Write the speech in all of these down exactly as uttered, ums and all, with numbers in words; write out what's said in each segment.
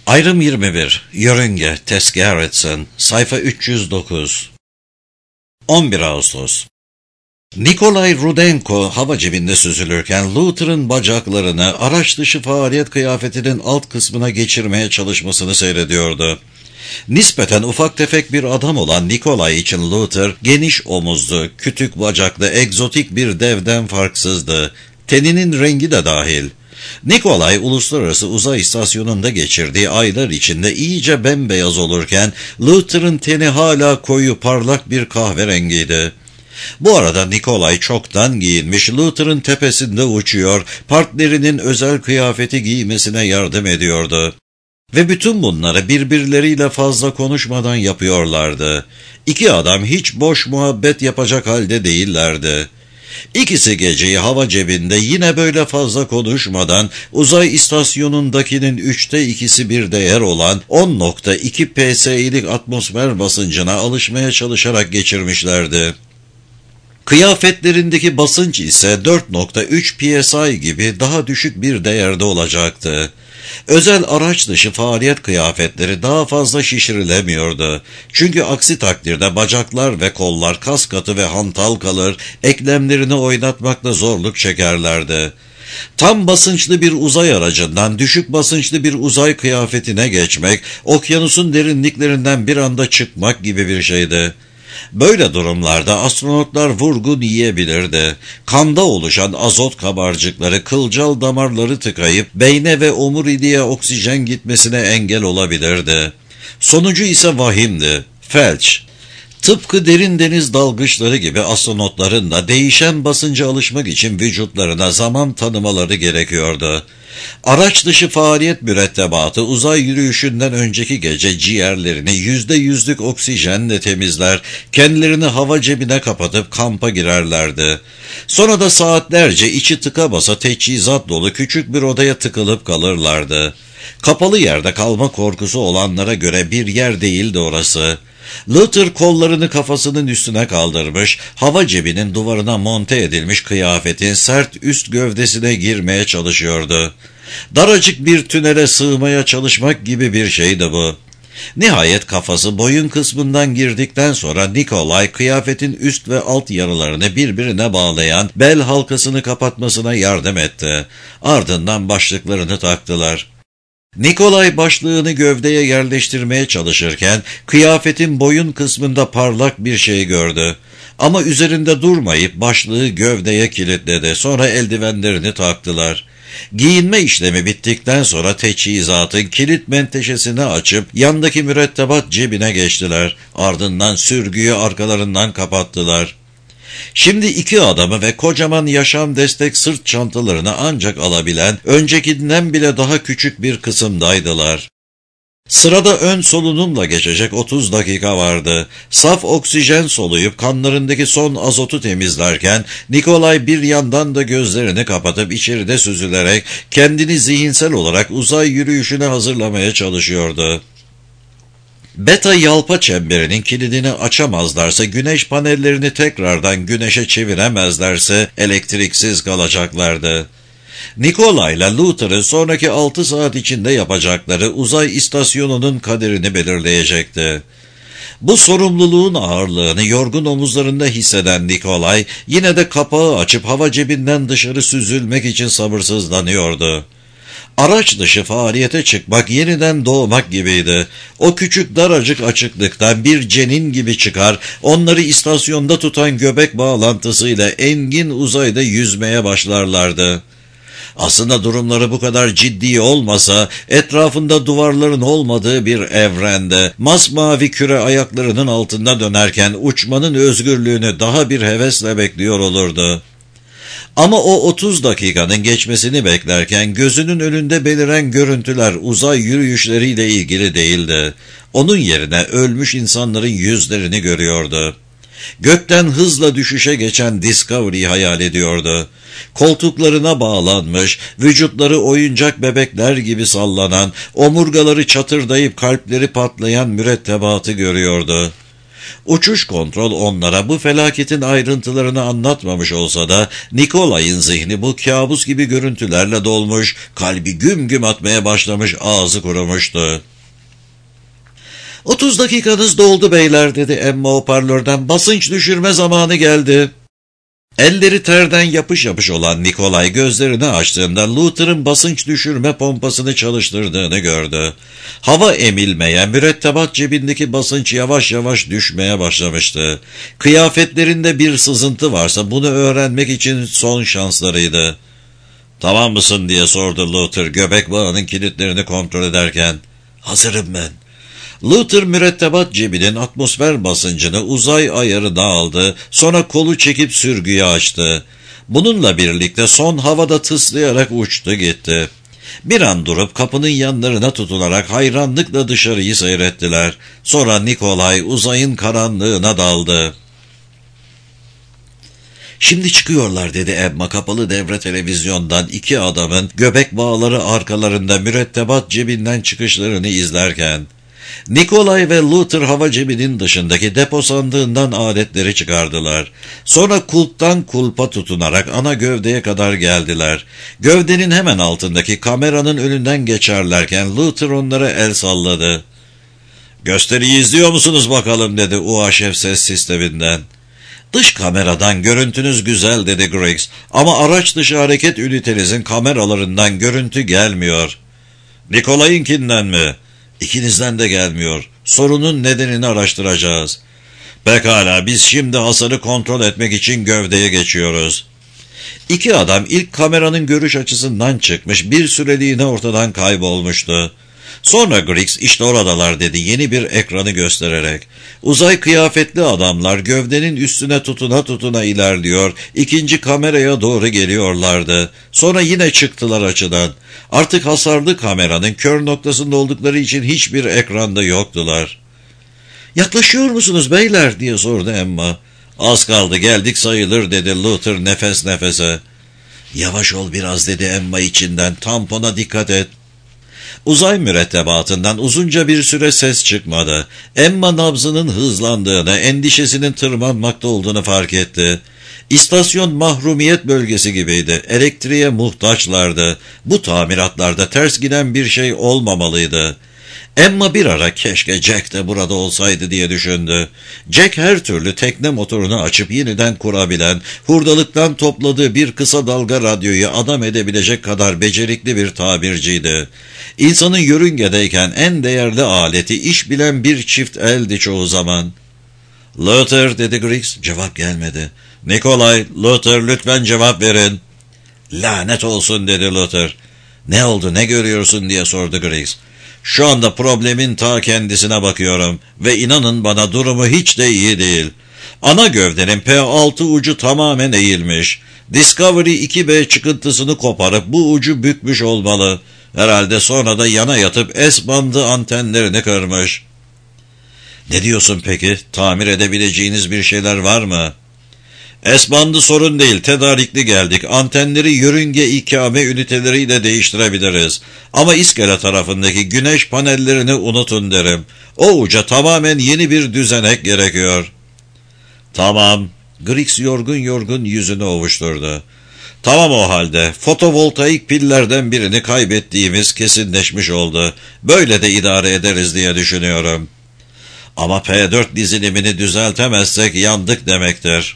Ayrım yirmi bir. Yörünge, Tess Gerritsen, sayfa üç yüz dokuz. on bir Ağustos. Nikolay Rudenko hava cebinde süzülürken Luther'ın bacaklarını araç dışı faaliyet kıyafetinin alt kısmına geçirmeye çalışmasını seyrediyordu. Nispeten ufak tefek bir adam olan Nikolay için Luther, geniş omuzlu, kütük bacaklı, egzotik bir devden farksızdı. Teninin rengi de dahil. Nikolay, uluslararası uzay istasyonunda geçirdiği aylar içinde iyice bembeyaz olurken, Luther'ın teni hala koyu parlak bir kahverengiydi. Bu arada Nikolay çoktan giyinmiş, Luther'ın tepesinde uçuyor, partnerinin özel kıyafeti giymesine yardım ediyordu. Ve bütün bunları birbirleriyle fazla konuşmadan yapıyorlardı. İki adam hiç boş muhabbet yapacak halde değillerdi. İkisi geceyi hava cebinde yine böyle fazla konuşmadan uzay istasyonundakinin üçte ikisi bir değer olan on nokta iki P S I'lik atmosfer basıncına alışmaya çalışarak geçirmişlerdi. Kıyafetlerindeki basınç ise dört nokta üç P S I gibi daha düşük bir değerde olacaktı. Özel araç dışı faaliyet kıyafetleri daha fazla şişirilemiyordu. Çünkü aksi takdirde bacaklar ve kollar kas katı ve hantal kalır, eklemlerini oynatmakta zorluk çekerlerdi. Tam basınçlı bir uzay aracından düşük basınçlı bir uzay kıyafetine geçmek, okyanusun derinliklerinden bir anda çıkmak gibi bir şeydi. Böyle durumlarda astronotlar vurgun yiyebilirdi. Kanda oluşan azot kabarcıkları kılcal damarları tıkayıp beyne ve omuriliğe oksijen gitmesine engel olabilirdi. Sonucu ise vahimdi: felç. Tıpkı derin deniz dalgıçları gibi astronotların da değişen basınca alışmak için vücutlarına zaman tanımaları gerekiyordu. Araç dışı faaliyet mürettebatı uzay yürüyüşünden önceki gece ciğerlerini yüzde yüzlük oksijenle temizler, kendilerini hava cebine kapatıp kampa girerlerdi. Sonra da saatlerce içi tıka basa teçhizat dolu küçük bir odaya tıkılıp kalırlardı. Kapalı yerde kalma korkusu olanlara göre bir yer değildi orası. Luther kollarını kafasının üstüne kaldırmış, hava cebinin duvarına monte edilmiş kıyafetin sert üst gövdesine girmeye çalışıyordu. Daracık bir tünele sığmaya çalışmak gibi bir şeydi bu. Nihayet kafası boyun kısmından girdikten sonra Nikolay kıyafetin üst ve alt yarılarını birbirine bağlayan bel halkasını kapatmasına yardım etti. Ardından başlıklarını taktılar. Nikolay başlığını gövdeye yerleştirmeye çalışırken kıyafetin boyun kısmında parlak bir şey gördü. Ama üzerinde durmayıp başlığı gövdeye kilitledi. Sonra eldivenlerini taktılar. Giyinme işlemi bittikten sonra teçhizatın kilit menteşesini açıp yandaki mürettebat cebine geçtiler. Ardından sürgüyü arkalarından kapattılar. Şimdi iki adamı ve kocaman yaşam destek sırt çantalarını ancak alabilen, öncekinden bile daha küçük bir kısımdaydılar. Sırada ön solunumla geçecek otuz dakika vardı. Saf oksijen soluyup kanlarındaki son azotu temizlerken, Nikolay bir yandan da gözlerini kapatıp içeride süzülerek kendini zihinsel olarak uzay yürüyüşüne hazırlamaya çalışıyordu. Beta yalpa çemberinin kilidini açamazlarsa, güneş panellerini tekrardan güneşe çeviremezlerse elektriksiz kalacaklardı. Nikolay'la Luther'ın sonraki altı saat içinde yapacakları uzay istasyonunun kaderini belirleyecekti. Bu sorumluluğun ağırlığını yorgun omuzlarında hisseden Nikolay, yine de kapağı açıp hava cebinden dışarı süzülmek için sabırsızlanıyordu. Araç dışı faaliyete çıkmak yeniden doğmak gibiydi. O küçük daracık açıklıktan bir cenin gibi çıkar, onları istasyonda tutan göbek bağlantısıyla engin uzayda yüzmeye başlarlardı. Aslında durumları bu kadar ciddi olmasa, etrafında duvarların olmadığı bir evrende, masmavi küre ayaklarının altında dönerken uçmanın özgürlüğünü daha bir hevesle bekliyor olurdu. Ama o otuz dakikanın geçmesini beklerken gözünün önünde beliren görüntüler uzay yürüyüşleriyle ilgili değildi. Onun yerine ölmüş insanların yüzlerini görüyordu. Gökten hızla düşüşe geçen Discovery'i hayal ediyordu. Koltuklarına bağlanmış, vücutları oyuncak bebekler gibi sallanan, omurgaları çatırdayıp kalpleri patlayan mürettebatı görüyordu. Uçuş kontrol onlara bu felaketin ayrıntılarını anlatmamış olsa da Nikolay'ın zihni bu kabus gibi görüntülerle dolmuş, kalbi güm güm atmaya başlamış, ağzı kurumuştu. Otuz dakikanız doldu beyler, dedi Emma hoparlörden. Basınç düşürme zamanı geldi. Elleri terden yapış yapış olan Nikolay gözlerini açtığında Luther'ın basınç düşürme pompasını çalıştırdığını gördü. Hava emilmeye, mürettebat cebindeki basınç yavaş yavaş düşmeye başlamıştı. Kıyafetlerinde bir sızıntı varsa bunu öğrenmek için son şanslarıydı. "Tamam mısın?" diye sordu Luther göbek bağının kilitlerini kontrol ederken. "Hazırım ben." Luther mürettebat cebinin atmosfer basıncını uzay ayarına aldı, sonra kolu çekip sürgüyü açtı. Bununla birlikte son havada tıslayarak uçtu gitti. Bir an durup kapının yanlarına tutunarak hayranlıkla dışarıyı seyrettiler. Sonra Nikolay uzayın karanlığına daldı. "Şimdi çıkıyorlar," dedi Emma kapalı devre televizyondan iki adamın göbek bağları arkalarında mürettebat cebinden çıkışlarını izlerken. Nikolay ve Luther hava cebinin dışındaki depo sandığından aletleri çıkardılar. Sonra kulptan kulpa tutunarak ana gövdeye kadar geldiler. Gövdenin hemen altındaki kameranın önünden geçerlerken Luther onlara el salladı. "Gösteriyi izliyor musunuz bakalım?" dedi U H F ses sisteminden. "Dış kameradan görüntünüz güzel," dedi Griggs, "ama araç dışı hareket ünitenizin kameralarından görüntü gelmiyor." "Nikolay'ınkinden mi?" "İkinizden de gelmiyor. Sorunun nedenini araştıracağız." "Pekala, biz şimdi hasarı kontrol etmek için gövdeye geçiyoruz." İki adam ilk kameranın görüş açısından çıkmış, bir süreliğine ortadan kaybolmuştu. Sonra Griggs, "İşte oradalar," dedi yeni bir ekranı göstererek. Uzay kıyafetli adamlar gövdenin üstüne tutuna tutuna ilerliyor, ikinci kameraya doğru geliyorlardı. Sonra yine çıktılar açıdan. Artık hasarlı kameranın kör noktasında oldukları için hiçbir ekranda yoktular. "Yaklaşıyor musunuz beyler?" diye sordu Emma. "Az kaldı, geldik sayılır," dedi Luther nefes nefese. "Yavaş ol biraz," dedi Emma içinden, "tampona dikkat et." Uzay mürettebatından uzunca bir süre ses çıkmadı. Emma nabzının hızlandığını, endişesinin tırmanmakta olduğunu fark etti. İstasyon mahrumiyet bölgesi gibiydi. Elektriğe muhtaçlardı. Bu tamiratlarda ters giden bir şey olmamalıydı. Emma bir ara "Keşke Jack de burada olsaydı," diye düşündü. Jack her türlü tekne motorunu açıp yeniden kurabilen, hurdalıktan topladığı bir kısa dalga radyoyu adam edebilecek kadar becerikli bir tabirciydi. İnsanın yörüngedeyken en değerli aleti iş bilen bir çift eldi çoğu zaman. "Luther," dedi Griggs. Cevap gelmedi. "Nikolay, Luther, lütfen cevap verin." "Lanet olsun," dedi Luther. "Ne oldu, ne görüyorsun?" diye sordu Griggs. "Şu anda problemin ta kendisine bakıyorum ve inanın bana durumu hiç de iyi değil. Ana gövdenin P altı ucu tamamen eğilmiş. Discovery iki B çıkıntısını koparıp bu ucu bükmüş olmalı. Herhalde sonra da yana yatıp S-bandı antenlerini kırmış." "Ne diyorsun peki? Tamir edebileceğiniz bir şeyler var mı?" "S-bandı sorun değil, tedarikli geldik. Antenleri yörünge ikame üniteleriyle değiştirebiliriz. Ama iskele tarafındaki güneş panellerini unutun derim. O uca tamamen yeni bir düzenek gerekiyor." "Tamam." Griggs yorgun yorgun yüzünü ovuşturdu. "Tamam o halde. Fotovoltaik pillerden birini kaybettiğimiz kesinleşmiş oldu. Böyle de idare ederiz diye düşünüyorum. Ama P dört dizilimini düzeltemezsek yandık demektir."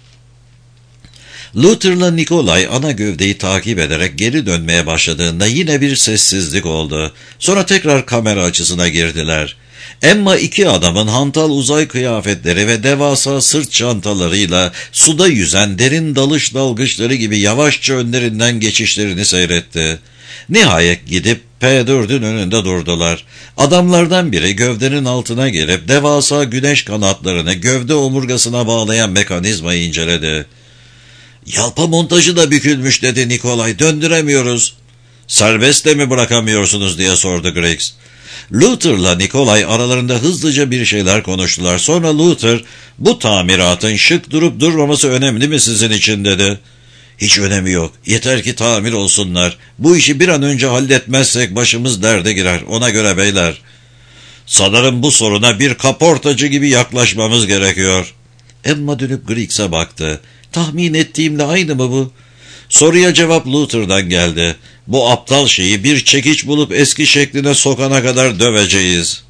Luther'la Nikolay ana gövdeyi takip ederek geri dönmeye başladığında yine bir sessizlik oldu. Sonra tekrar kamera açısına girdiler. Emma iki adamın hantal uzay kıyafetleri ve devasa sırt çantalarıyla suda yüzen derin dalış dalgıçları gibi yavaşça önlerinden geçişlerini seyretti. Nihayet gidip P dördün önünde durdular. Adamlardan biri gövdenin altına girip devasa güneş kanatlarını gövde omurgasına bağlayan mekanizmayı inceledi. "Yalpa montajı da bükülmüş," dedi Nikolay. "Döndüremiyoruz." "Serbest de mi bırakamıyorsunuz?" diye sordu Griggs. Luther'la Nikolay aralarında hızlıca bir şeyler konuştular. Sonra Luther, "Bu tamiratın şık durup durmaması önemli mi sizin için?" dedi. "Hiç önemi yok. Yeter ki tamir olsunlar. Bu işi bir an önce halletmezsek başımız derde girer. Ona göre beyler." Sanırım bu soruna bir kaportacı gibi yaklaşmamız gerekiyor. Emma dönüp Griggs'e baktı. Tahmin ettiğimle aynı mı bu? Soruya cevap Luther'dan geldi. Bu aptal şeyi bir çekiç bulup eski şekline sokana kadar döveceğiz.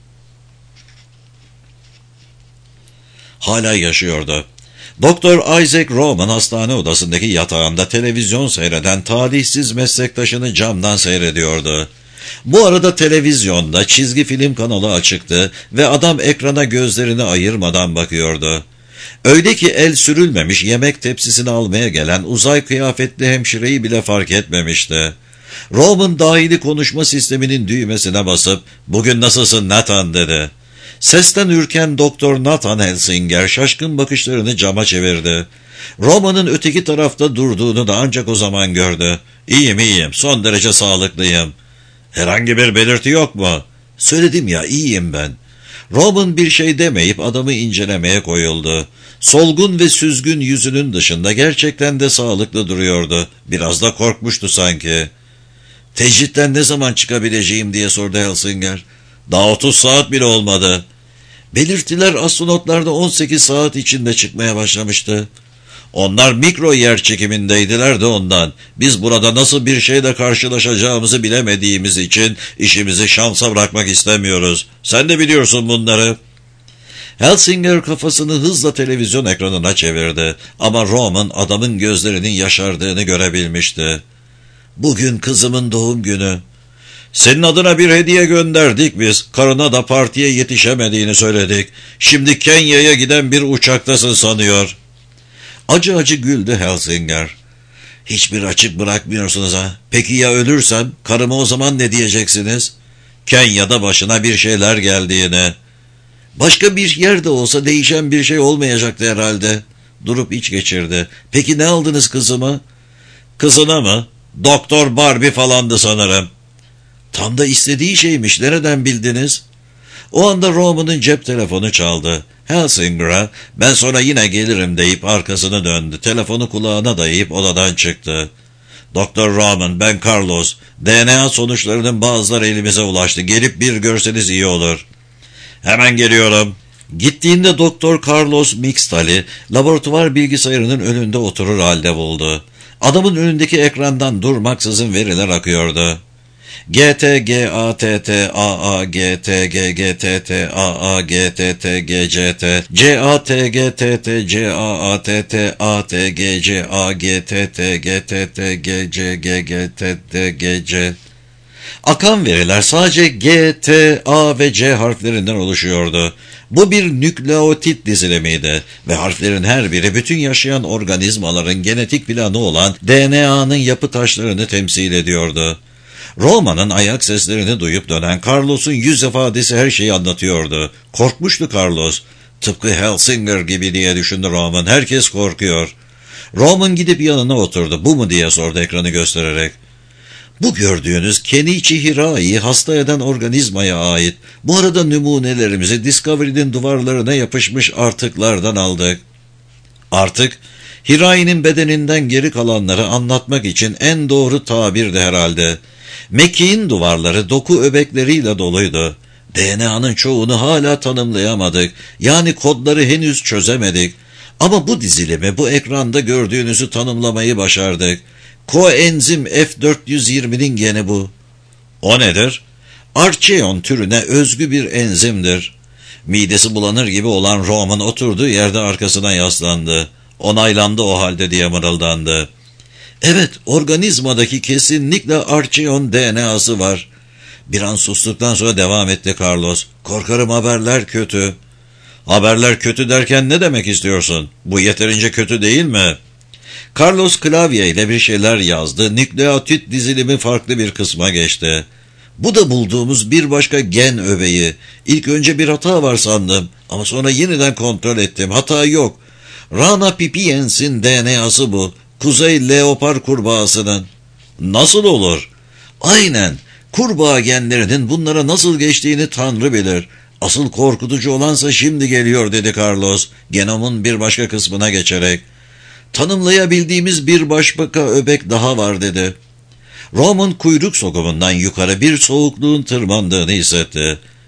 Hala yaşıyordu. Doktor Isaac Roman hastane odasındaki yatağında televizyon seyreden talihsiz meslektaşını camdan seyrediyordu. Bu arada televizyonda çizgi film kanalı açıktı ve adam ekrana gözlerini ayırmadan bakıyordu. Öyle ki el sürülmemiş yemek tepsisini almaya gelen uzay kıyafetli hemşireyi bile fark etmemişti. Roman dahili konuşma sisteminin düğmesine basıp "Bugün nasılsın Nathan?" dedi. Sesten ürken Doktor Nathan Helsinger şaşkın bakışlarını cama çevirdi. Roman'ın öteki tarafta durduğunu da ancak o zaman gördü. "İyiyim iyiyim, son derece sağlıklıyım." "Herhangi bir belirti yok mu?" "Söyledim ya, iyiyim ben." Roman bir şey demeyip adamı incelemeye koyuldu. Solgun ve süzgün yüzünün dışında gerçekten de sağlıklı duruyordu. Biraz da korkmuştu sanki. "Tecritten ne zaman çıkabileceğim?" diye sordu Helsinger. "Daha otuz saat bile olmadı." "Belirtiler astronotlarda on sekiz saat içinde çıkmaya başlamıştı." "Onlar mikro yer çekimindeydiler de ondan. Biz burada nasıl bir şeyle karşılaşacağımızı bilemediğimiz için işimizi şansa bırakmak istemiyoruz. Sen de biliyorsun bunları." Helsinger kafasını hızla televizyon ekranına çevirdi ama Roman adamın gözlerinin yaşardığını görebilmişti. "Bugün kızımın doğum günü. Senin adına bir hediye gönderdik biz. Karına da partiye yetişemediğini söyledik. Şimdi Kenya'ya giden bir uçaktasın sanıyor." Acı acı güldü Helsinger. "Hiçbir açık bırakmıyorsunuz ha. Peki ya ölürsem? Karıma o zaman ne diyeceksiniz?" "Kenya'da başına bir şeyler geldiğini." "Başka bir yerde olsa değişen bir şey olmayacaktı herhalde." Durup iç geçirdi. "Peki ne aldınız kızıma?" "Kızına mı? Doktor Barbie falandı sanırım." "Tam da istediği şeymiş. Nereden bildiniz?" O anda Roman'ın cep telefonu çaldı. Helsinger'a "Ben sonra yine gelirim" deyip arkasını döndü. Telefonu kulağına dayayıp odadan çıktı. "Doktor Roman, ben Carlos. D N A sonuçlarının bazıları elimize ulaştı. Gelip bir görseniz iyi olur." "Hemen geliyorum." Gittiğinde Doktor Carlos Mixtali laboratuvar bilgisayarının önünde oturur halde buldu. Adamın önündeki ekrandan durmaksızın veriler akıyordu. G T G A T T A A G T G G T T A A G T T G C T C A T G T T C A A T T A T G C A G T T G T T G C G G T T G C. Akan veriler sadece G, T, A ve C harflerinden oluşuyordu. Bu bir nükleotit dizilimiydi ve harflerin her biri bütün yaşayan organizmaların genetik planı olan D N A'nın yapı taşlarını temsil ediyordu. Roman'ın ayak seslerini duyup dönen Carlos'un yüz ifadesi her şeyi anlatıyordu. Korkmuştu Carlos. Tıpkı Helsinger gibi diye düşündü Roman. Herkes korkuyor. Roman gidip yanına oturdu. "Bu mu?" diye sordu ekranı göstererek. "Bu gördüğünüz Kenichi Hirai hasta eden organizmaya ait. Bu arada numunelerimizi Discovery'nin duvarlarına yapışmış artıklardan aldık." Artık Hirai'nin bedeninden geri kalanları anlatmak için en doğru tabirdi herhalde. Mekiğin duvarları doku öbekleriyle doluydu. D N A'nın çoğunu hala tanımlayamadık. Yani kodları henüz çözemedik. Ama bu dizilimi bu ekranda gördüğünüzü tanımlamayı başardık. Koenzim F dört yüz yirminin geni bu. "O nedir?" "Archeon türüne özgü bir enzimdir." Midesi bulanır gibi olan Roman oturduğu yerde arkasına yaslandı. "Onaylandı o halde" diye mırıldandı. "Evet, organizmadaki kesinlikle Archeon D N A'sı var." Bir an sustuktan sonra devam etti Carlos. "Korkarım haberler kötü." "Haberler kötü derken ne demek istiyorsun? Bu yeterince kötü değil mi?" Carlos klavyeyle bir şeyler yazdı. Nükleotit dizilimi farklı bir kısma geçti. "Bu da bulduğumuz bir başka gen öbeği. İlk önce bir hata var sandım ama sonra yeniden kontrol ettim. Hata yok. Rana pipiens'in D N A'sı bu. Kuzey leopar kurbağasının." "Nasıl olur?" "Aynen. Kurbağa genlerinin bunlara nasıl geçtiğini Tanrı bilir. Asıl korkutucu olansa şimdi geliyor" dedi Carlos, genomun bir başka kısmına geçerek. "Tanımlayabildiğimiz bir başka öbek daha var" dedi. Roman kuyruk sokumundan yukarı bir soğukluğun tırmandığını hissetti.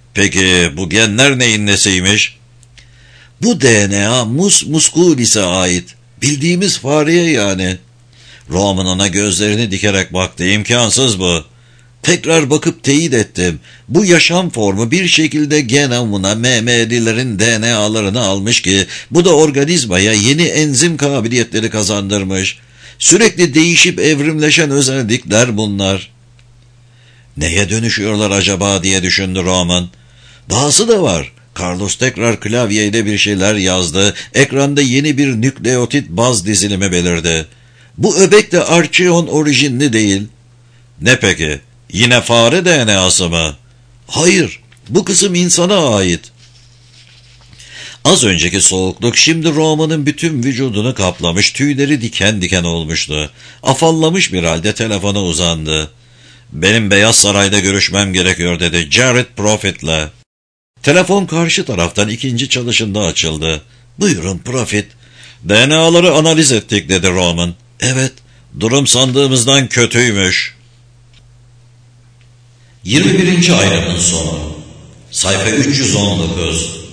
Peki bu genler neyin nesiymiş? Bu D N A mus musculis'e ait. Bildiğimiz fareye yani. Roman ona gözlerini dikerek baktı. İmkansız bu. Tekrar bakıp teyit ettim. Bu yaşam formu bir şekilde genomuna M M D'lerin D N A'larını almış ki bu da organizmaya yeni enzim kabiliyetleri kazandırmış. Sürekli değişip evrimleşen özellikler bunlar. Neye dönüşüyorlar acaba diye düşündü Roman. Dahası da var. Carlos tekrar klavyeyle bir şeyler yazdı. Ekranda yeni bir nükleotit baz dizilimi belirdi. Bu öbek de archeon orijinli değil. Ne peki? Yine fare D N A'sı mı? Hayır, bu kısım insana ait. Az önceki soğukluk şimdi Roman'ın bütün vücudunu kaplamış, tüyleri diken diken olmuştu. Afallamış bir halde telefona uzandı. Benim Beyaz Saray'da görüşmem gerekiyor dedi Jared Profit'le. Telefon karşı taraftan ikinci çalışında açıldı. Buyurun Profit. D N A'ları analiz ettik dedi Roman. Evet, durum sandığımızdan kötüymüş. yirmi birinci ayrımın sonu. Sayfa üç yüz on dokuz.